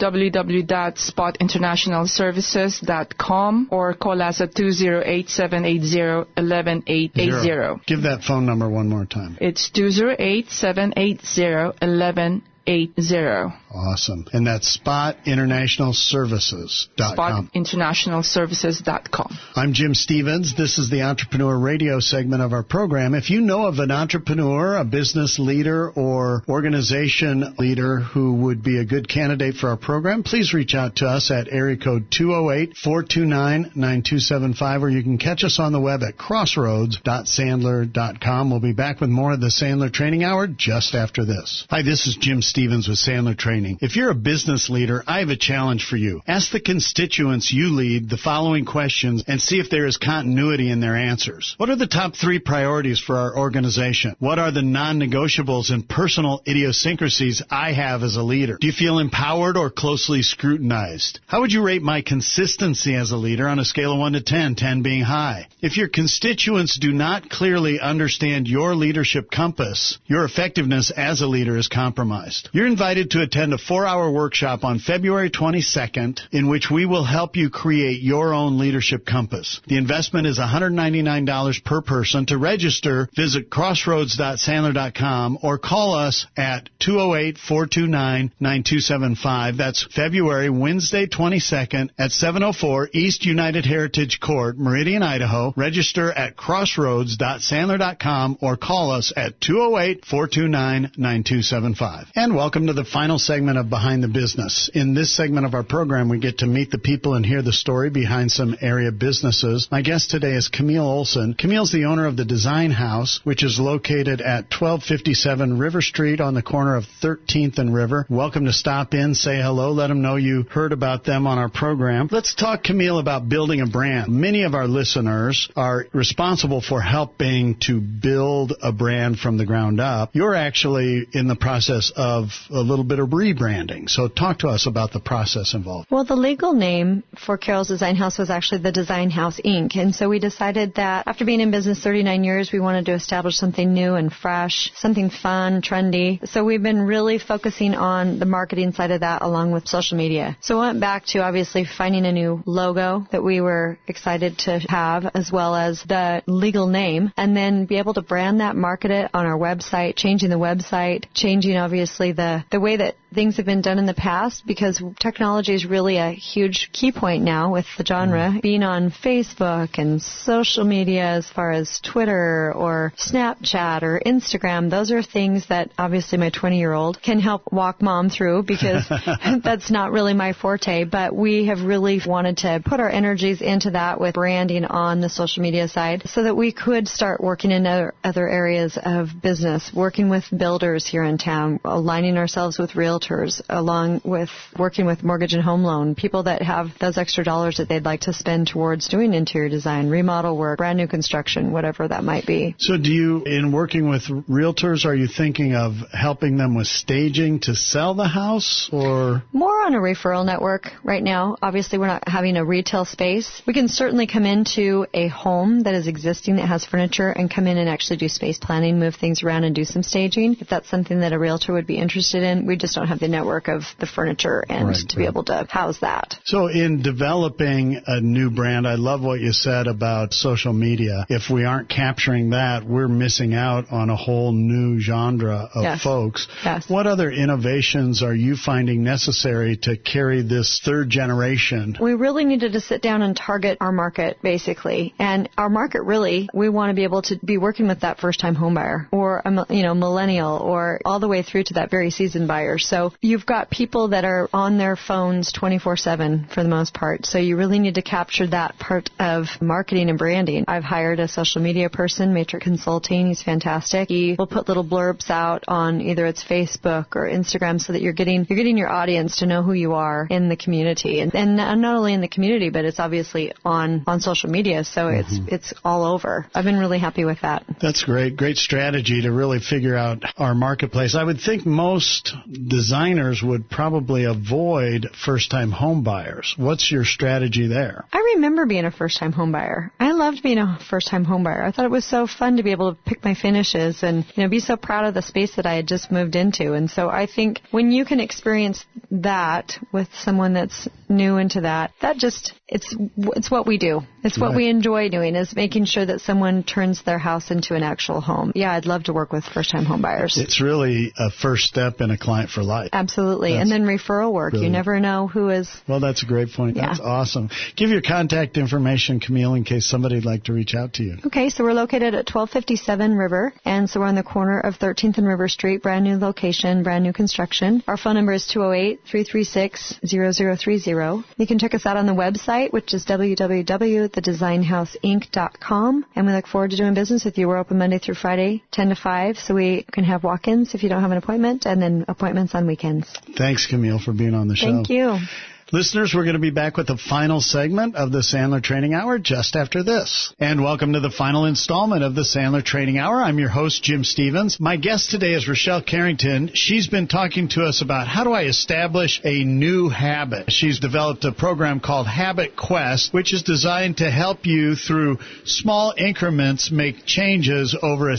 www.spotinternationalservices.com or call us at 208-780-11880. Give that phone number one more time. It's 208-780-11880. 480. Awesome. And that's SpotInternationalServices.com. SpotInternationalServices.com. I'm Jim Stevens. This is the Entrepreneur Radio segment of our program. If you know of an entrepreneur, a business leader, or organization leader who would be a good candidate for our program, please reach out to us at area code 208-429-9275, or you can catch us on the web at crossroads.sandler.com. We'll be back with more of the Sandler Training Hour just after this. Hi, this is Jim Stevens with Sandler Training. If you're a business leader, I have a challenge for you. Ask the constituents you lead the following questions and see if there is continuity in their answers. What are the top 3 priorities for our organization? What are the non-negotiables and personal idiosyncrasies I have as a leader? Do you feel empowered or closely scrutinized? How would you rate my consistency as a leader on a scale of 1 to 10, 10 being high? If your constituents do not clearly understand your leadership compass, your effectiveness as a leader is compromised. You're invited to attend a 4-hour workshop on February 22nd in which we will help you create your own leadership compass. The investment is $199 per person. To register, visit crossroads.sandler.com or call us at 208-429-9275. That's February, Wednesday, 22nd at 704 East United Heritage Court, Meridian, Idaho. Register at crossroads.sandler.com or call us at 208-429-9275. And welcome to the final segment of Behind the Business. In this segment of our program, we get to meet the people and hear the story behind some area businesses. My guest today is Camille Olson. Camille's the owner of the Design House, which is located at 1257 River Street on the corner of 13th and River. Welcome to stop in, say hello, let them know you heard about them on our program. Let's talk, Camille, about building a brand. Many of our listeners are responsible for helping to build a brand from the ground up. You're actually in the process of a little bit of rebranding. So talk to us about the process involved. Well, the legal name for Carol's Design House was actually the Design House, Inc. And so we decided that after being in business 39 years, we wanted to establish something new and fresh, something fun, trendy. So we've been really focusing on the marketing side of that along with social media. So I went back to obviously finding a new logo that we were excited to have, as well as the legal name, and then be able to brand that, market it on our website, changing the website, changing obviously the way that things have been done in the past, because technology is really a huge key point now with the genre. Being on Facebook and social media as far as Twitter or Snapchat or Instagram, those are things that obviously my 20-year-old can help walk mom through, because that's not really my forte, but we have really wanted to put our energies into that with branding on the social media side so that we could start working in other areas of business, working with builders here in town, aligning ourselves with realtors, along with working with mortgage and home loan, people that have those extra dollars that they'd like to spend towards doing interior design, remodel work, brand new construction, whatever that might be. So do you, in working with realtors, are you thinking of helping them with staging to sell the house, or? More on a referral network right now. Obviously, we're not having a retail space. We can certainly come into a home that is existing that has furniture and come in and actually do space planning, move things around and do some staging. If that's something that a realtor would be interested in, we just don't have the network of the furniture and be able to house that. So in developing a new brand, I love what you said about social media. If we aren't capturing that, we're missing out on a whole new genre of folks. Yes. What other innovations are you finding necessary to carry this third generation? We really needed to sit down and target our market, basically. And our market, really, we want to be able to be working with that first-time home buyer or a millennial, or all the way through to that very seasoned buyer. So you've got people that are on their phones 24/7 for the most part. So you really need to capture that part of marketing and branding. I've hired a social media person, Matrix Consulting. He's fantastic. He will put little blurbs out on either it's Facebook or Instagram so that you're getting your audience to know who you are in the community. And not only in the community, but it's obviously on social media. So it's all over. I've been really happy with that. That's great. Great strategy to really figure out our marketplace. I would think most designers would probably avoid first-time home buyers. What's your strategy there? I remember being a first-time home buyer. I loved being a first-time home buyer. I thought it was so fun to be able to pick my finishes and be so proud of the space that I had just moved into. And so I think when you can experience that with someone that's new into that it's what we do. It's what we enjoy doing, is making sure that someone turns their house into an actual home. Yeah, I'd love to work with first-time home buyers. It's really a first step in a client for life. Absolutely. And then referral work. Brilliant. You never know who is. Well, that's a great point. Yeah. That's awesome. Give your contact information, Camille, in case somebody would like to reach out to you. Okay, so we're located at 1257 River, and so we're on the corner of 13th and River Street, brand new location, brand new construction. Our phone number is 208-336-0030. You can check us out on the website, which is www.thedesignhouseinc.com, and we look forward to doing business with you. We're open Monday through Friday, 10 to 5, so we can have walk-ins if you don't have an appointment, and then appointments on weekends. Thanks, Camille, for being on the show. Thank you. Listeners, we're going to be back with the final segment of the Sandler Training Hour just after this. And welcome to the final installment of the Sandler Training Hour. I'm your host, Jim Stevens. My guest today is Rochelle Carrington. She's been talking to us about how do I establish a new habit. She's developed a program called Habit Quest, which is designed to help you through small increments make changes over a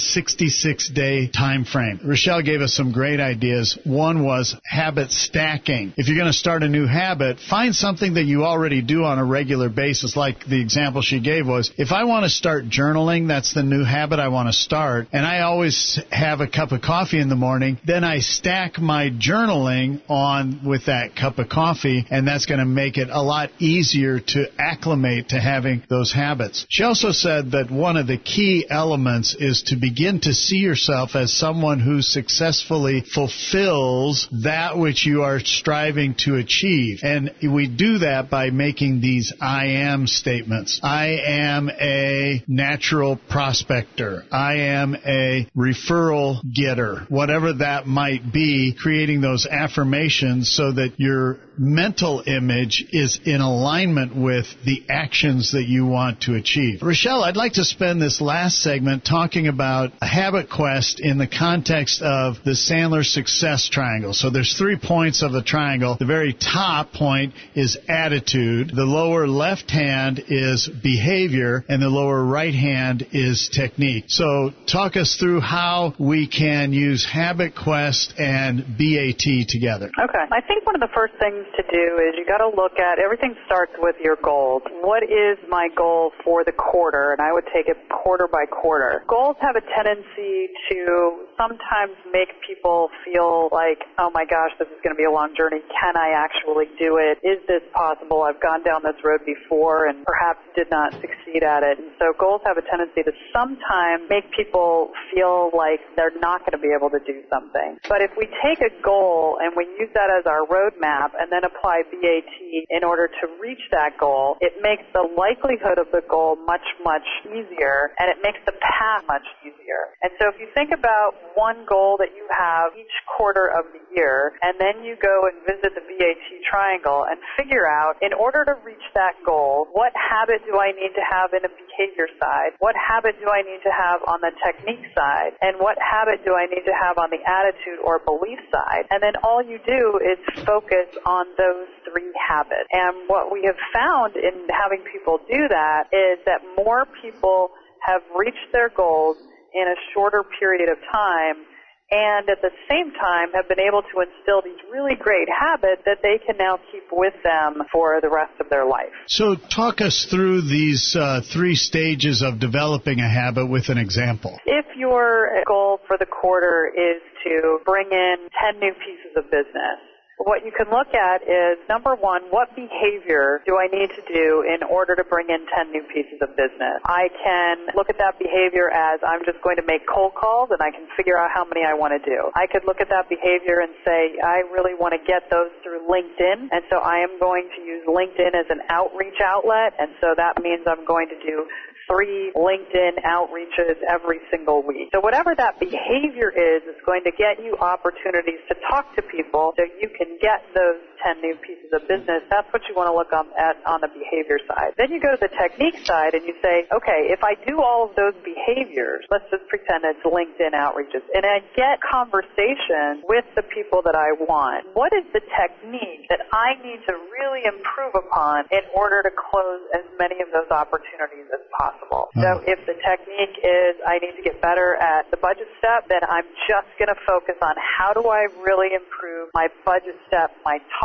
66-day time frame. Rochelle gave us some great ideas. One was habit stacking. If you're going to start a new habit, find something that you already do on a regular basis. Like the example she gave was, if I want to start journaling, that's the new habit I want to start, and I always have a cup of coffee in the morning, then I stack my journaling on with that cup of coffee, and that's going to make it a lot easier to acclimate to having those habits. She also said that one of the key elements is to begin to see yourself as someone who successfully fulfills that which you are striving to achieve. And we do that by making these I am statements. I am a natural prospector. I am a referral getter. Whatever that might be, creating those affirmations so that your mental image is in alignment with the actions that you want to achieve. Rochelle, I'd like to spend this last segment talking about a Habit Quest in the context of the Sandler Success Triangle. So there's 3 points of the triangle. The very top point is attitude, the lower left hand is behavior, and the lower right hand is technique. So talk us through how we can use Habit Quest and BAT together. Okay. I think one of the first things to do is you got to look at, everything starts with your goals. What is my goal for the quarter? And I would take it quarter by quarter. Goals have a tendency to sometimes make people feel like, oh my gosh, this is going to be a long journey. Can I actually do it? Is this possible? I've gone down this road before and perhaps did not succeed at it. And so goals have a tendency to sometimes make people feel like they're not going to be able to do something. But if we take a goal and we use that as our roadmap and then apply BAT in order to reach that goal, it makes the likelihood of the goal much, much easier, and it makes the path much easier. And so if you think about one goal that you have each quarter of the year, and then you go and visit the BAT triangle and figure out, in order to reach that goal, what habit do I need to have in a behavior side? What habit do I need to have on the technique side? And what habit do I need to have on the attitude or belief side? And then all you do is focus on those 3 habits. And what we have found in having people do that is that more people have reached their goals in a shorter period of time, and at the same time have been able to instill these really great habits that they can now keep with them for the rest of their life. So talk us through these 3 stages of developing a habit with an example. If your goal for the quarter is to bring in 10 new pieces of business, what you can look at is, number 1, what behavior do I need to do in order to bring in 10 new pieces of business? I can look at that behavior as I'm just going to make cold calls and I can figure out how many I want to do. I could look at that behavior and say, I really want to get those through LinkedIn, and so I am going to use LinkedIn as an outreach outlet, and so that means I'm going to do 3 LinkedIn outreaches every single week. So whatever that behavior is going to get you opportunities to talk to people so you can get those 10 new pieces of business. That's what you want to look at on the behavior side. Then you go to the technique side and you say, okay, if I do all of those behaviors, let's just pretend it's LinkedIn outreaches, and I get conversation with the people that I want, what is the technique that I need to really improve upon in order to close as many of those opportunities as possible? So if the technique is I need to get better at the budget step, then I'm just going to focus on how do I really improve my budget step, my talk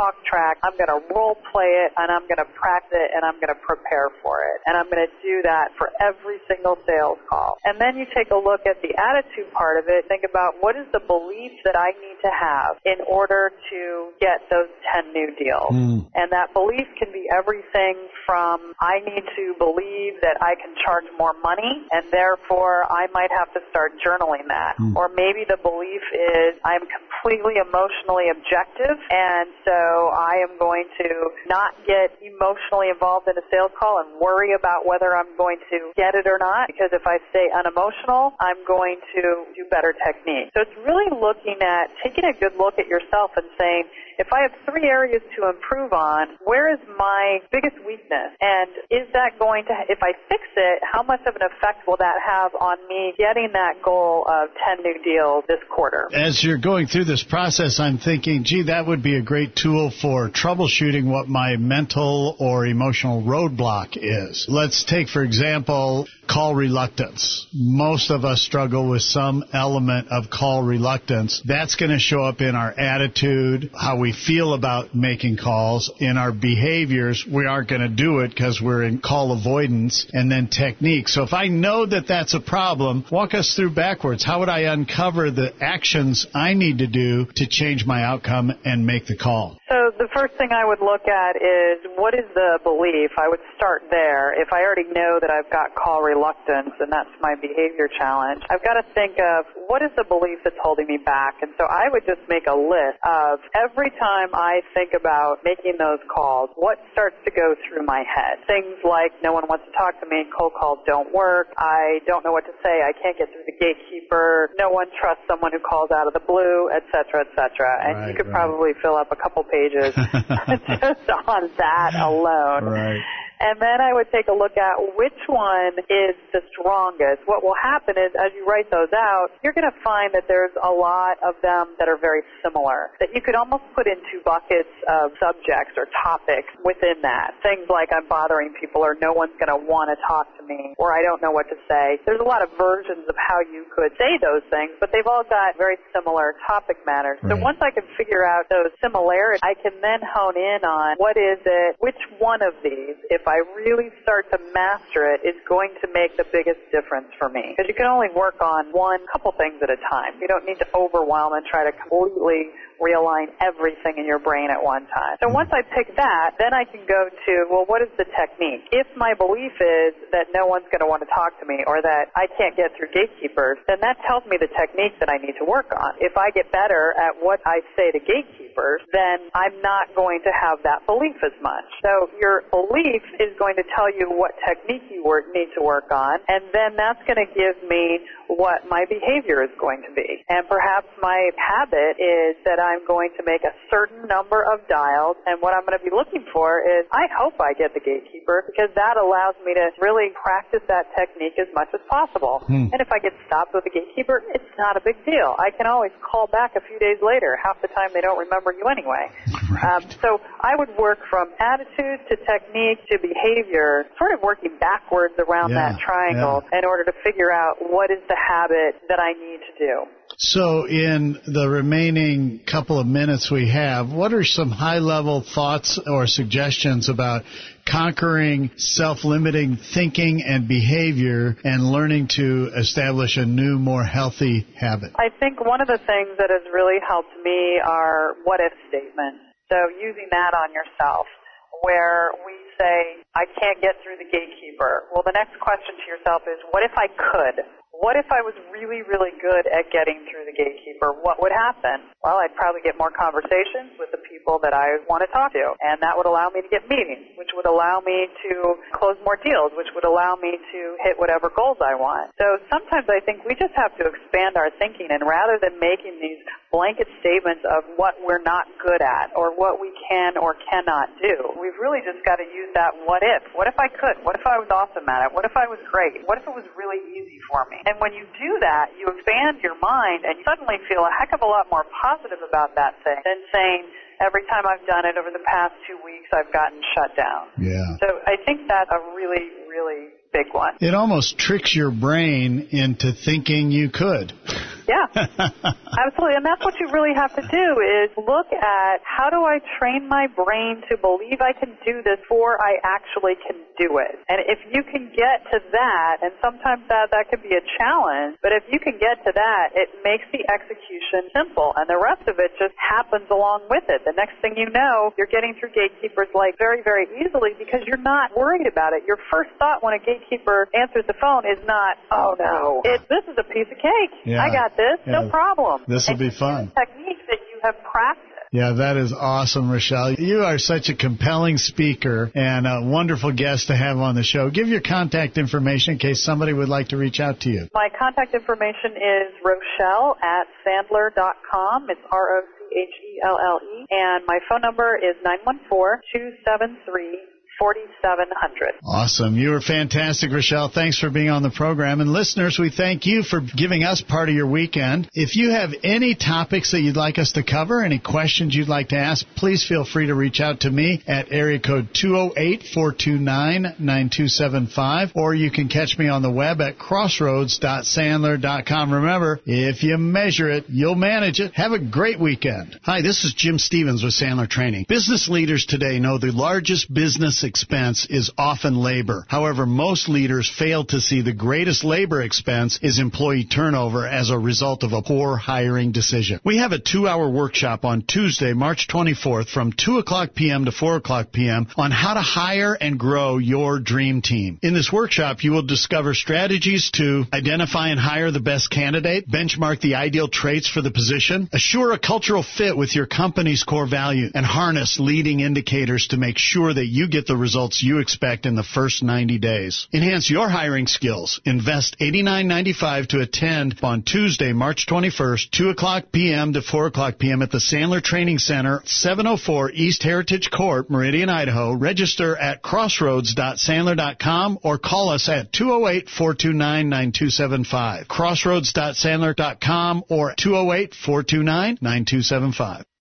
talk track. I'm going to role play it, and I'm going to practice it, and I'm going to prepare for it. And I'm going to do that for every single sales call. And then you take a look at the attitude part of it. Think about what is the belief that I need to have in order to get those 10 new deals. And that belief can be everything from I need to believe that I can charge more money, and therefore I might have to start journaling that. Or maybe the belief is I'm completely emotionally objective, and so I am going to not get emotionally involved in a sales call and worry about whether I'm going to get it or not, because if I stay unemotional, I'm going to do better technique. So it's really looking at taking a good look at yourself and saying, if I have 3 areas to improve on, where is my biggest weakness? And is that going to, if I fix it, how much of an effect will that have on me getting that goal of 10 new deals this quarter? As you're going through this process, I'm thinking, gee, that would be a great tool for troubleshooting what my mental or emotional roadblock is. Let's take, for example, call reluctance. Most of us struggle with some element of call reluctance. That's going to show up in our attitude, how we feel about making calls, in our behaviors. We aren't going to do it because we're in call avoidance, and then technique. So if I know that that's a problem, walk us through backwards. How would I uncover the actions I need to do to change my outcome and make the call? So the first thing I would look at is, what is the belief? I would start there. If I already know that I've got call reluctance and that's my behavior challenge, I've got to think of, what is the belief that's holding me back? And so I would just make a list of every time I think about making those calls, what starts to go through my head? Things like, no one wants to talk to me, cold calls don't work, I don't know what to say, I can't get through the gatekeeper, no one trusts someone who calls out of the blue, et cetera, et cetera. And you could probably fill up a couple pages just on that alone. Right. And then I would take a look at which one is the strongest. What will happen is, as you write those out, you're going to find that there's a lot of them that are very similar, that you could almost put into buckets of subjects or topics within that. Things like, I'm bothering people, or no one's going to want to talk to me, or I don't know what to say. There's a lot of versions of how you could say those things, but they've all got very similar topic matters. So once I can figure out those similarities, I can then hone in on what is it, which one of these, if I really start to master it, is going to make the biggest difference for me. Because you can only work on couple things at a time. You don't need to overwhelm and try to completely realign everything in your brain at one time. So once I pick that, then I can go to, well, what is the technique? If my belief is that no one's going to want to talk to me, or that I can't get through gatekeepers, then that tells me the technique that I need to work on. If I get better at what I say to gatekeepers, then I'm not going to have that belief as much. So your belief is going to tell you what technique you need to work on, and then that's going to give me what my behavior is going to be. And perhaps my habit is that I'm going to make a certain number of dials, and what I'm going to be looking for is, I hope I get the gatekeeper, because that allows me to really practice that technique as much as possible. And if I get stopped with the gatekeeper, it's not a big deal. I can always call back a few days later. Half the time they don't remember you anyway. So I would work from attitude to technique to behavior, sort of working backwards around that triangle in order to figure out what is the habit that I need to do. So in the remaining couple of minutes we have, what are some high-level thoughts or suggestions about conquering self-limiting thinking and behavior and learning to establish a new, more healthy habit? I think one of the things that has really helped me are what-if statements. So using that on yourself, where we say, I can't get through the gatekeeper. Well, the next question to yourself is, what if I could? What if I was really, really good at getting through the gatekeeper? What would happen? Well, I'd probably get more conversations with the people that I want to talk to, and that would allow me to get meetings, which would allow me to close more deals, which would allow me to hit whatever goals I want. So sometimes I think we just have to expand our thinking, and rather than making these blanket statements of what we're not good at or what we can or cannot do, we've really just got to use that what if. What if I could? What if I was awesome at it? What if I was great? What if it was really easy for me? And when you do that, you expand your mind and you suddenly feel a heck of a lot more positive about that thing than saying, every time I've done it over the past 2 weeks, I've gotten shut down. Yeah. So I think that's a really, really big one. It almost tricks your brain into thinking you could. Yeah, absolutely. And that's what you really have to do is look at how do I train my brain to believe I can do this before I actually can do it. And if you can get to that, and sometimes that can be a challenge, but if you can get to that, it makes the execution simple. And the rest of it just happens along with it. The next thing you know, you're getting through gatekeepers like very, very easily because you're not worried about it. Your first thought when a gatekeeper answers the phone is not, oh no, this is a piece of cake. Yeah. I got this, no problem. This will be fun. Techniques that you have practiced. Yeah, that is awesome, Rochelle. You are such a compelling speaker and a wonderful guest to have on the show. Give your contact information in case somebody would like to reach out to you. My contact information is Rochelle@Sandler.com. It's ROCHELLE. And my phone number is 914-273-4700. Awesome. You were fantastic, Rochelle. Thanks for being on the program. And listeners, we thank you for giving us part of your weekend. If you have any topics that you'd like us to cover, any questions you'd like to ask, please feel free to reach out to me at area code 208-429-9275, or you can catch me on the web at crossroads.sandler.com. Remember, if you measure it, you'll manage it. Have a great weekend. Hi, this is Jim Stevens with Sandler Training. Business leaders today know the largest business expense is often labor. However, most leaders fail to see the greatest labor expense is employee turnover as a result of a poor hiring decision. We have a 2-hour workshop on Tuesday, March 24th from 2 o'clock p.m. to 4 o'clock p.m. on how to hire and grow your dream team. In this workshop, you will discover strategies to identify and hire the best candidate, benchmark the ideal traits for the position, assure a cultural fit with your company's core value, and harness leading indicators to make sure that you get the results you expect in the first 90 days. Enhance your hiring skills. Invest $89.95 to attend on Tuesday, March 21st, 2 o'clock p.m. to 4 o'clock p.m. at the Sandler Training Center, 704 East Heritage Court, Meridian, Idaho. Register at crossroads.sandler.com or call us at 208-429-9275. crossroads.sandler.com or 208-429-9275.